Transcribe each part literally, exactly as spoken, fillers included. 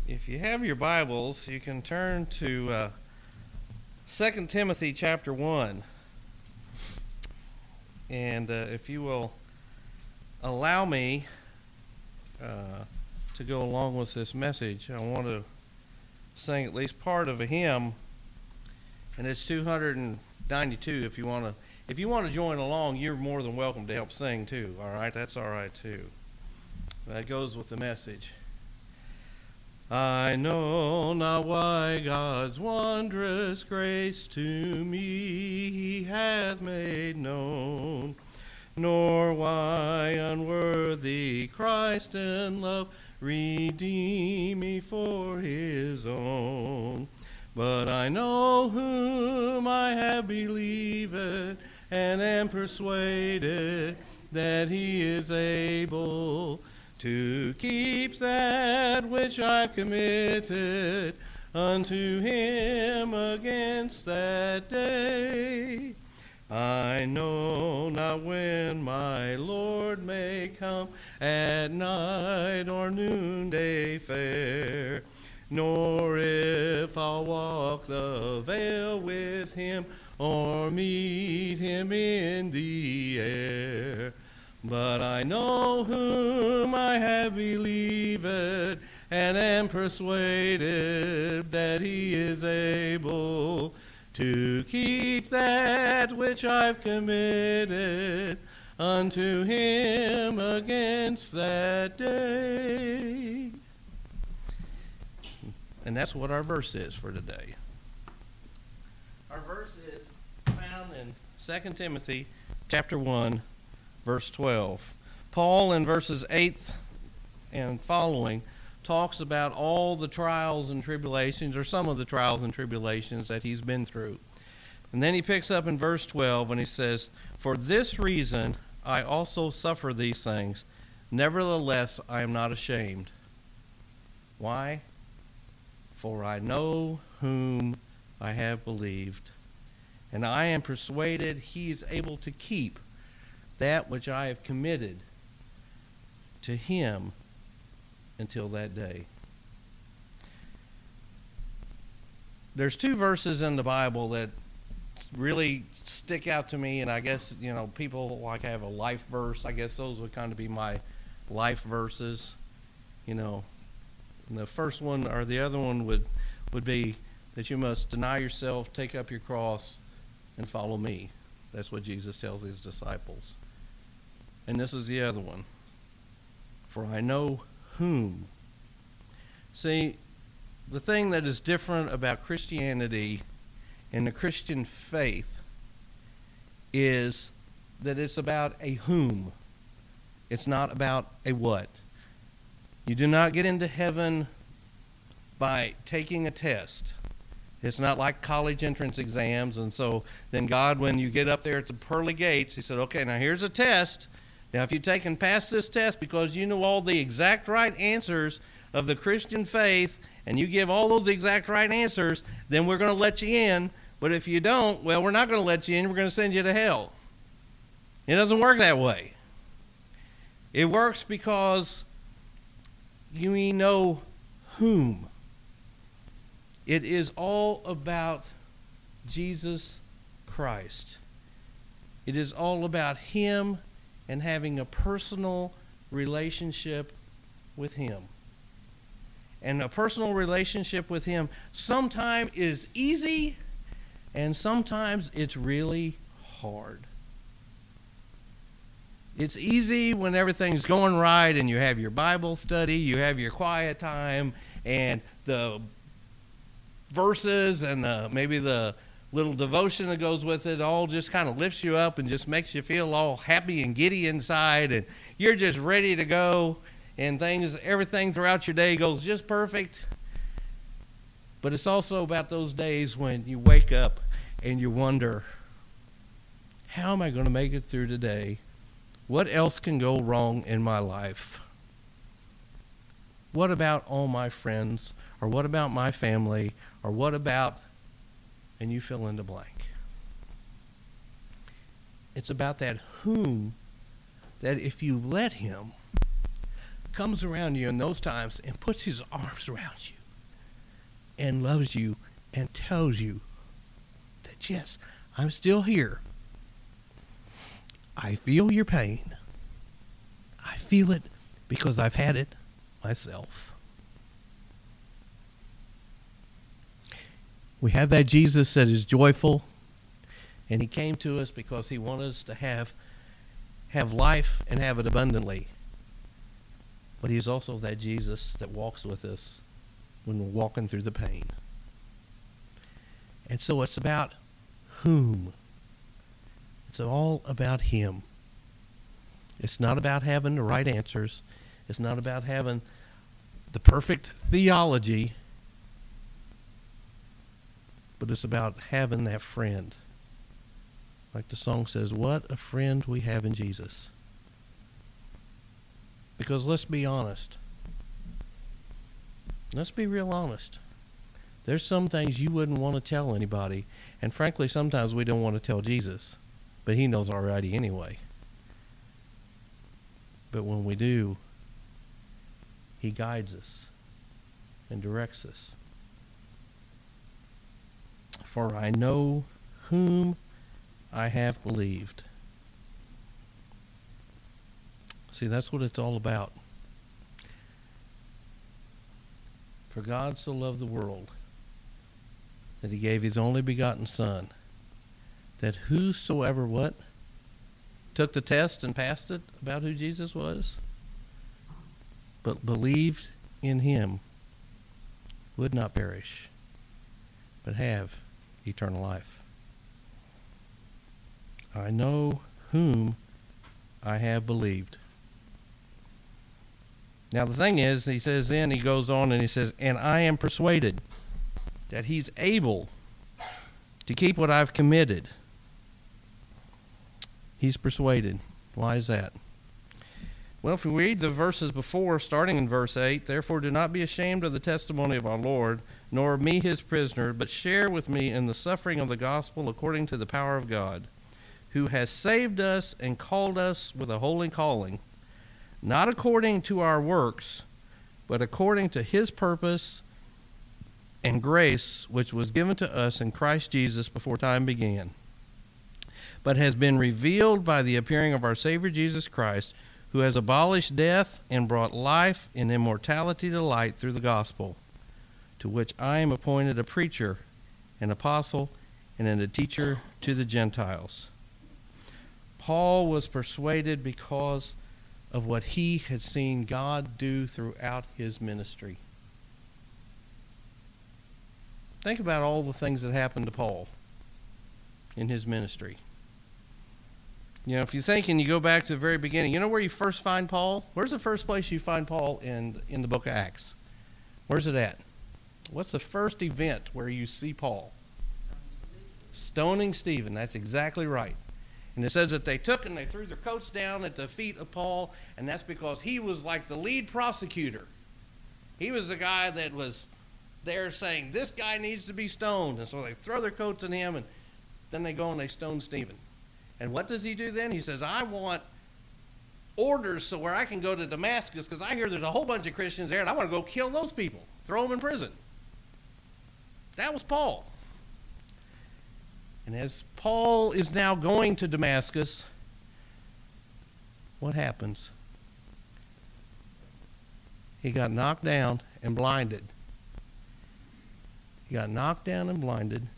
If you have your Bibles, you can turn to uh, Second Timothy chapter one. And uh, if you will allow me uh, to go along with this message, I want to sing at least part of a hymn, and it's two hundred ninety-two. If you want to, if you want to join along, you're more than welcome to help sing too. All right, that's all right too. That goes with the message. I know not why God's wondrous grace to me he hath made known, nor why unworthy Christ in love redeemed me for his own. But I know whom I have believed, and am persuaded that he is able to keep that which I've committed unto him against that day. I know not when my Lord may come, at night or noonday fair, nor if I'll walk the vale with him, or meet him in the air. But I know whom I have believed, and am persuaded that he is able to keep that which I've committed unto him against that day. And that's what our verse is for today. Our verse is found in Second Timothy chapter one, verse twelve. Paul in verses eight and following talks about all the trials and tribulations, or some of the trials and tribulations that he's been through. And then he picks up in verse twelve and he says, "For this reason I also suffer these things. Nevertheless I am not ashamed." Why? "For I know whom I have believed, and I am persuaded he is able to keep that which I have committed to him until that day." There's two verses in the Bible that really stick out to me, and I guess, you know, people like have a life verse. I guess those would kind of be my life verses, you know. And the first one, or the other one, would, would be that you must deny yourself, take up your cross, and follow me. That's what Jesus tells his disciples. And this is the other one. "For I know whom." See, the thing that is different about Christianity and the Christian faith is that it's about a whom. It's not about a what. You do not get into heaven by taking a test. It's not like college entrance exams, and so then God, when you get up there at the pearly gates, he said, "Okay, now here's a test. Now, if you take and pass this test because you know all the exact right answers of the Christian faith, and you give all those exact right answers, then we're going to let you in. But if you don't, well, we're not going to let you in. We're going to send you to hell." It doesn't work that way. It works because you know whom. It is all about Jesus Christ. It is all about him and having a personal relationship with him. And a personal relationship with him sometimes is easy, and sometimes it's really hard. It's easy when everything's going right and you have your Bible study, you have your quiet time, and the verses and the, maybe the little devotion that goes with it all just kind of lifts you up and just makes you feel all happy and giddy inside, and you're just ready to go, and things, everything throughout your day goes just perfect. But it's also about those days when you wake up and you wonder, how am I going to make it through today? What else can go wrong in my life? What about all my friends? Or what about my family? Or what about, and you fill in the blank. It's about that whom, that if you let him comes around you in those times and puts his arms around you and loves you and tells you that, yes, I'm still here. I feel your pain. I feel it because I've had it myself. We have that Jesus that is joyful, and he came to us because he wanted us to have, have life and have it abundantly. But he's also that Jesus that walks with us when we're walking through the pain. And so it's about whom. It's all about him. It's not about having the right answers. It's not about having the perfect theology. But it's about having that friend. Like the song says, what a friend we have in Jesus. Because let's be honest. Let's be real honest. There's some things you wouldn't want to tell anybody. And frankly, sometimes we don't want to tell Jesus. But he knows already anyway. But when we do, he guides us and directs us. For I know whom I have believed. See, that's what it's all about. For God so loved the world that he gave his only begotten Son, that whosoever what? Took the test and passed it about who Jesus was, but believed in him, would not perish, but have eternal life. I know whom I have believed. Now the thing is, he says then, he goes on and he says, and I am persuaded that he's able to keep what I've committed. He's persuaded. Why is that? Well, if we read the verses before, starting in verse eight, therefore do not be ashamed of the testimony of our Lord, nor of me his prisoner, but share with me in the suffering of the gospel according to the power of God, who has saved us and called us with a holy calling, not according to our works, but according to his purpose and grace, which was given to us in Christ Jesus before time began, but has been revealed by the appearing of our Savior Jesus Christ, who has abolished death and brought life and immortality to light through the gospel, to which I am appointed a preacher, an apostle, and a teacher to the Gentiles. Paul was persuaded because of what he had seen God do throughout his ministry. Think about all the things that happened to Paul in his ministry. You know, if you think and you go back to the very beginning, you know where you first find Paul? Where's the first place you find Paul in, in the book of Acts? Where's it at? What's the first event where you see Paul? Stoning Stephen. That's exactly right. And it says that they took and they threw their coats down at the feet of Paul, and that's because he was like the lead prosecutor. He was the guy that was there saying, this guy needs to be stoned. And so they throw their coats at him, and then they go and they stone Stephen. And what does he do then? He says, I want orders so where I can go to Damascus, because I hear there's a whole bunch of Christians there, and I want to go kill those people, throw them in prison. That was Paul. And as Paul is now going to Damascus, what happens? He got knocked down and blinded. He got knocked down and blinded.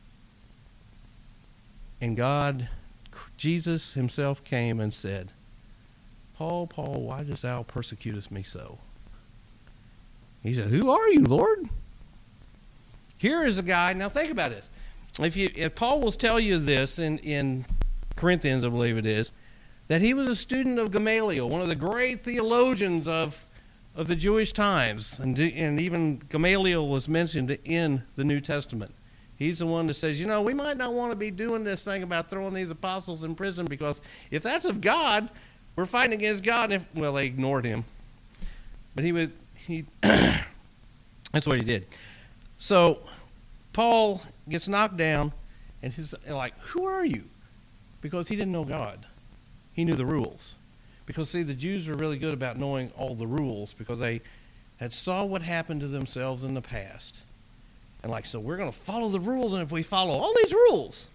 And God, Jesus himself came and said, Paul, Paul, why dost thou persecutest me so? He said, who are you, Lord? Here is a guy. Now think about this. If you, if Paul will tell you this in, in Corinthians, I believe it is, that he was a student of Gamaliel, one of the great theologians of, of the Jewish times. And, and even Gamaliel was mentioned in the New Testament. He's the one that says, you know, we might not want to be doing this thing about throwing these apostles in prison, because if that's of God, we're fighting against God. And if, well, they ignored him. But he was, he, that's what he did. So Paul gets knocked down, and he's like, who are you? Because he didn't know God. He knew the rules. Because, see, the Jews were really good about knowing all the rules because they had saw what happened to themselves in the past. And like, so we're going to follow the rules, and if we follow all these rules,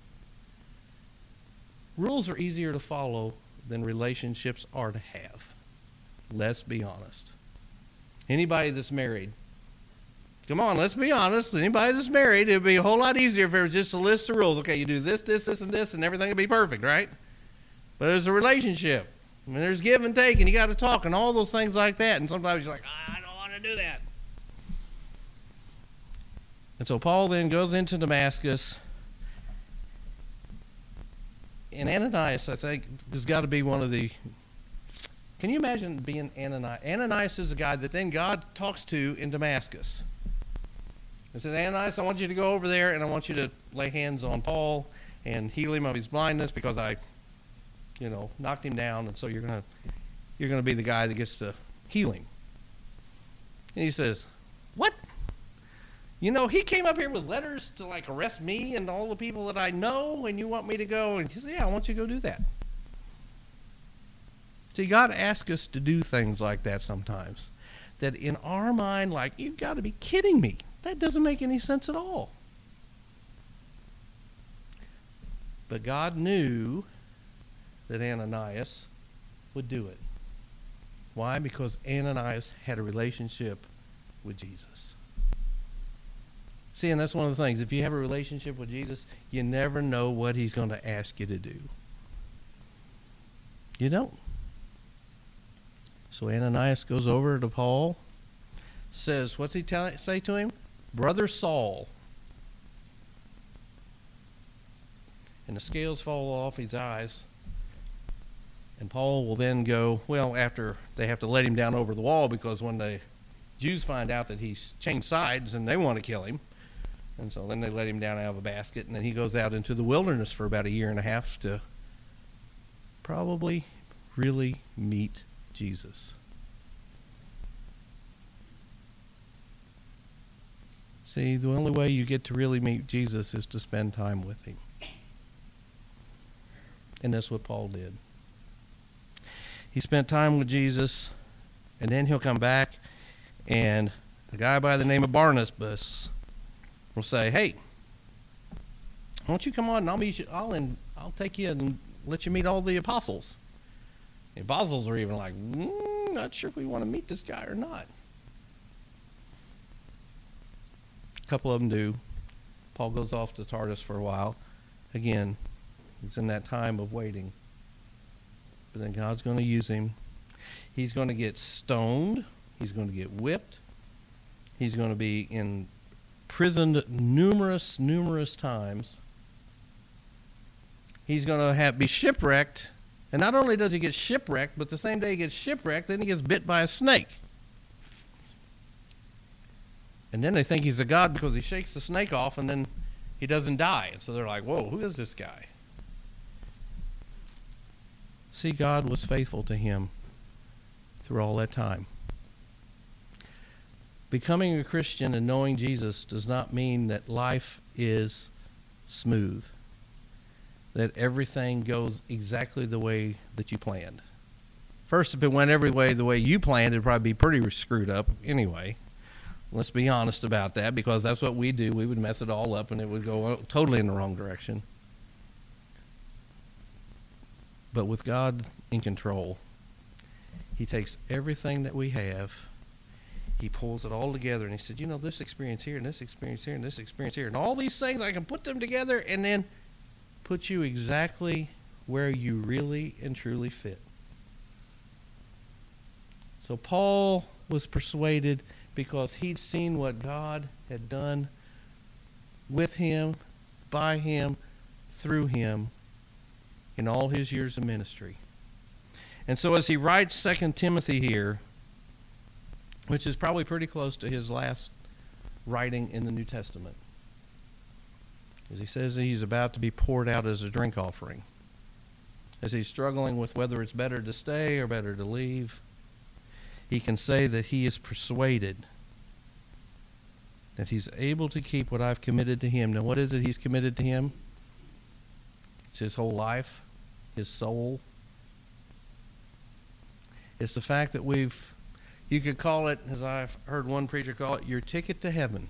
rules are easier to follow than relationships are to have. Let's be honest. Anybody that's married, come on, let's be honest. Anybody that's married, it would be a whole lot easier if there was just a list of rules. Okay, you do this, this, this, and this, and everything would be perfect, right? But there's a relationship. I mean, there's give and take, and you got to talk, and all those things like that. And sometimes you're like, I don't want to do that. And so Paul then goes into Damascus. And Ananias, I think, has got to be one of the... Can you imagine being Ananias? Ananias is a guy that then God talks to in Damascus. He said, Ananias, I want you to go over there, and I want you to lay hands on Paul and heal him of his blindness because I, you know, knocked him down, and so you're going to you're going to be the guy that gets to heal him. And he says, what? You know, he came up here with letters to, like, arrest me and all the people that I know, and you want me to go? And he said, yeah, I want you to go do that. See, God asks us to do things like that sometimes. That in our mind, like, you've got to be kidding me. That doesn't make any sense at all. But God knew that Ananias would do it. Why? Because Ananias had a relationship with Jesus. See, and that's one of the things. If you have a relationship with Jesus, you never know what he's going to ask you to do. You don't. So Ananias goes over to Paul, says, what's he tell, say to him? Brother Saul. And the scales fall off his eyes. And Paul will then go, well, after they have to let him down over the wall because when the Jews find out that he's changed sides and they want to kill him, and so then they let him down out of a basket, and then he goes out into the wilderness for about a year and a half to probably really meet Jesus. See, the only way you get to really meet Jesus is to spend time with him. And that's what Paul did. He spent time with Jesus, and then he'll come back, and a guy by the name of Barnabas will say, hey, why don't you come on and I'll meet you, I'll, and I'll take you and let you meet all the apostles. The apostles are even like, mm, not sure if we want to meet this guy or not. A couple of them do. Paul goes off to Tarsus for a while. Again, he's in that time of waiting. But then God's going to use him. He's going to get stoned. He's going to get whipped. He's going to be imprisoned numerous, numerous times. He's going to have be shipwrecked. And not only does he get shipwrecked, but the same day he gets shipwrecked, then he gets bit by a snake. And then they think he's a god because he shakes the snake off and then he doesn't die. And so they're like, whoa, who is this guy? See, God was faithful to him through all that time. Becoming a Christian and knowing Jesus does not mean that life is smooth, that everything goes exactly the way that you planned. First, if it went every way the way you planned, it'd probably be pretty screwed up anyway. Let's be honest about that, because that's what we do. We would mess it all up and it would go totally in the wrong direction. But with God in control, he takes everything that we have, he pulls it all together, and he said, you know, this experience here, and this experience here, and this experience here, and all these things, I can put them together and then put you exactly where you really and truly fit. So Paul was persuaded because he'd seen what God had done with him, by him, through him, in all his years of ministry. And so as he writes Second Timothy here, which is probably pretty close to his last writing in the New Testament, as he says that he's about to be poured out as a drink offering, as he's struggling with whether it's better to stay or better to leave, he can say that he is persuaded that he's able to keep what I've committed to him. Now, what is it he's committed to him? It's his whole life, his soul. It's the fact that we've, you could call it, as I've heard one preacher call it, your ticket to heaven.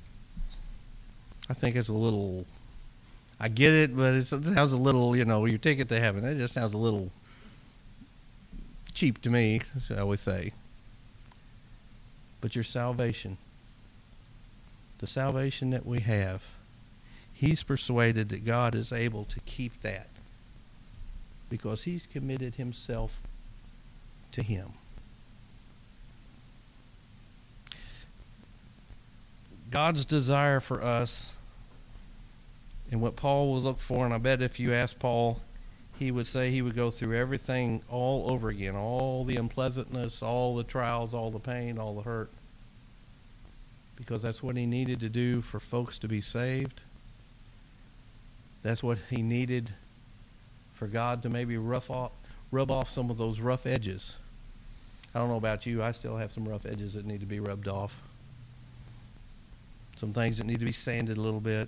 I think it's a little, I get it, but it's, it sounds a little, you know, your ticket to heaven. It just sounds a little cheap to me, as I always say. But your salvation, the salvation that we have, he's persuaded that God is able to keep that because he's committed himself to him. God's desire for us and what Paul was looking for, and I bet if you asked Paul, he would say he would go through everything all over again, all the unpleasantness, all the trials, all the pain, all the hurt, because that's what he needed to do for folks to be saved. That's what he needed for God to maybe rough off, rub off some of those rough edges. I don't know about you, I still have some rough edges that need to be rubbed off. Some things that need to be sanded a little bit.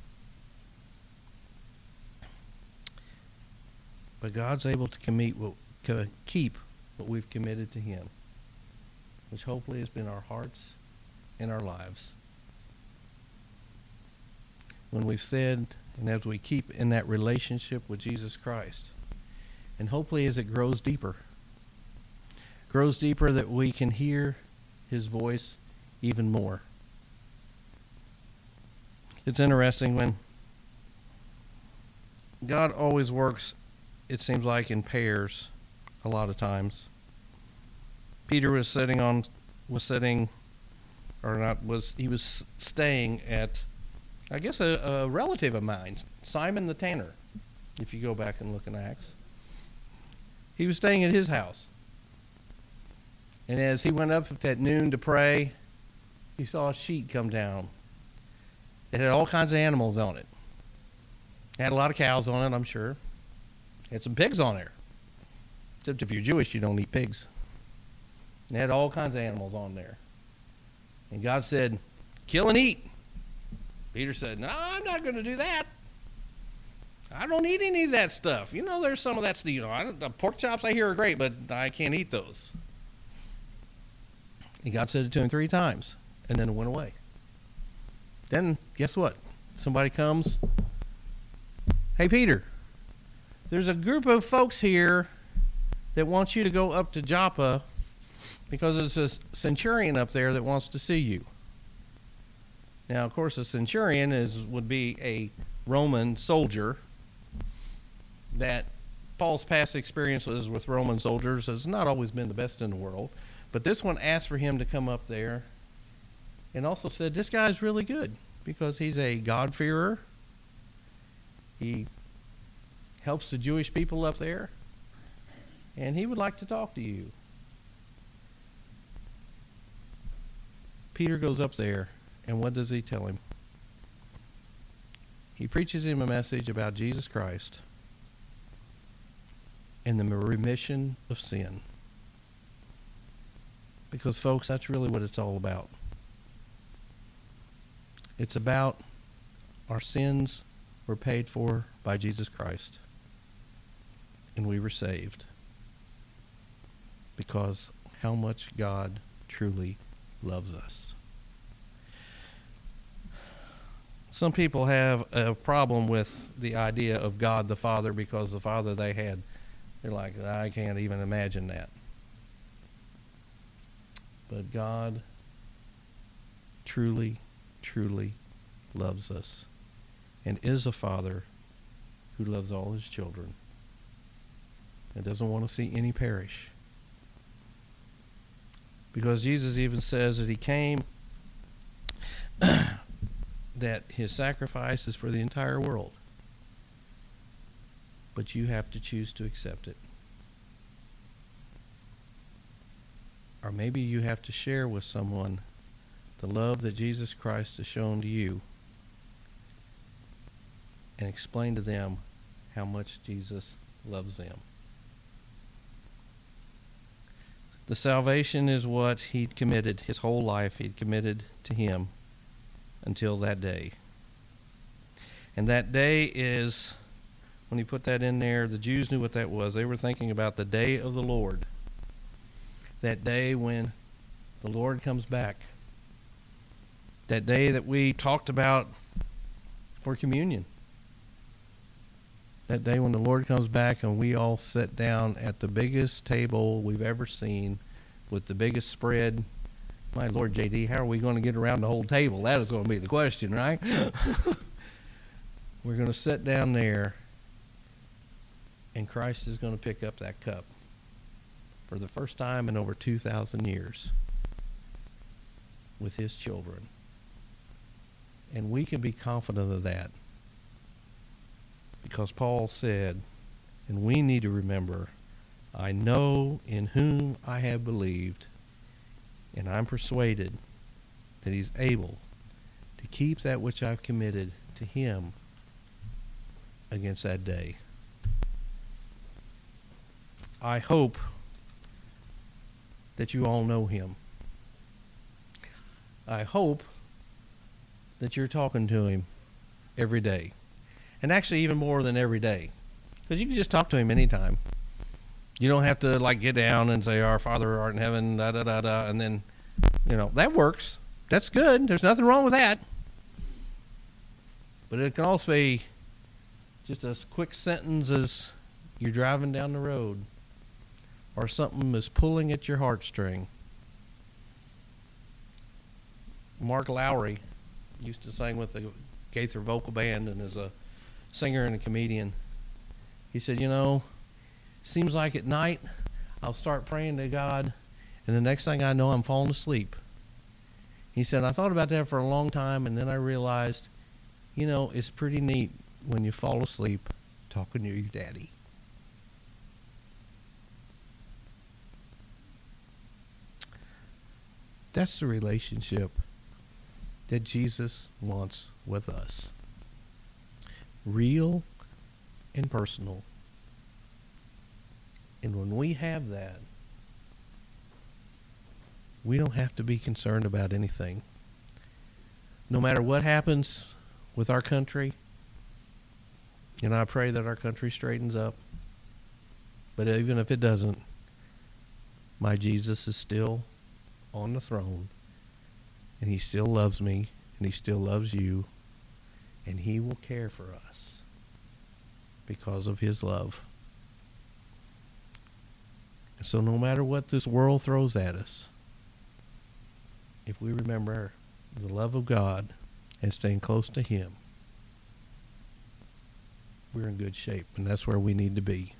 But God's able to commit what, to keep what we've committed to him, which hopefully has been our hearts and our lives. When we've said, and as we keep in that relationship with Jesus Christ, and hopefully as it grows deeper, grows deeper that we can hear his voice even more. It's interesting when God always works, it seems like, in pairs a lot of times. Peter was sitting on, was sitting, or not, was, he was staying at, I guess, a, a relative of mine, Simon the Tanner, if you go back and look in Acts. He was staying at his house. And as he went up at noon to pray, he saw a sheet come down. It had all kinds of animals on it. It had a lot of cows on it, I'm sure. It had some pigs on there. Except if you're Jewish, you don't eat pigs. It had all kinds of animals on there. And God said, kill and eat. Peter said, no, I'm not going to do that. I don't eat any of that stuff. You know, there's some of that, you know, I don't, the pork chops I hear are great, but I can't eat those. And God said it to him three times, and then it went away. Then, guess what? Somebody comes, hey, Peter, there's a group of folks here that wants you to go up to Joppa because there's a centurion up there that wants to see you. Now, of course, a centurion is would be a Roman soldier that Paul's past experiences with Roman soldiers has not always been the best in the world. But this one asked for him to come up there and also said, this guy's really good because he's a God-fearer. He helps the Jewish people up there, and he would like to talk to you. Peter goes up there, and what does he tell him? He preaches him a message about Jesus Christ and the remission of sin. Because, folks, that's really what it's all about. It's about our sins were paid for by Jesus Christ. And we were saved. Because how much God truly loves us. Some people have a problem with the idea of God the Father because the Father they had, they're like, I can't even imagine that. But God truly, truly loves us and is a Father who loves all his children and doesn't want to see any perish. Because Jesus even says that he came, that his sacrifice is for the entire world. But you have to choose to accept it. Or maybe you have to share with someone the love that Jesus Christ has shown to you and explain to them how much Jesus loves them. The salvation is what he'd committed his whole life. He'd committed to him until that day. And that day is, when he put that in there, the Jews knew what that was. They were thinking about the day of the Lord. that day when the Lord comes back. That day that we talked about for communion. That day when the Lord comes back and we all sit down at the biggest table we've ever seen with the biggest spread. My Lord, J D, how are we going to get around the whole table? That is going to be the question, right? We're going to sit down there, and Christ is going to pick up that cup for the first time in over two thousand years with his children. And we can be confident of that because Paul said, and we need to remember, I know in whom I have believed, and I'm persuaded that he's able to keep that which I've committed to him against that day. I hope that you all know him. I hope that you're talking to him every day. And actually even more than every day. Because you can just talk to him anytime. You don't have to like get down and say, Our Father who art in heaven, da da da da, and then, you know, that works. That's good. There's nothing wrong with that. But it can also be just a quick sentence as you're driving down the road, or something is pulling at your heartstring. Mark Lowry used to sing with the Gaither Vocal Band and is a singer and a comedian. He said, you know, seems like at night I'll start praying to God, and the next thing I know I'm falling asleep. He said, I thought about that for a long time, and then I realized, you know, it's pretty neat when you fall asleep talking to your daddy. That's the relationship that Jesus wants with us. Real and personal. And when we have that, we don't have to be concerned about anything. No matter what happens with our country, and I pray that our country straightens up, but even if it doesn't, my Jesus is still on the throne, and he still loves me, and he still loves you, and he will care for us because of his love. And so no matter what this world throws at us, if we remember the love of God and staying close to him, we're in good shape, and that's where we need to be.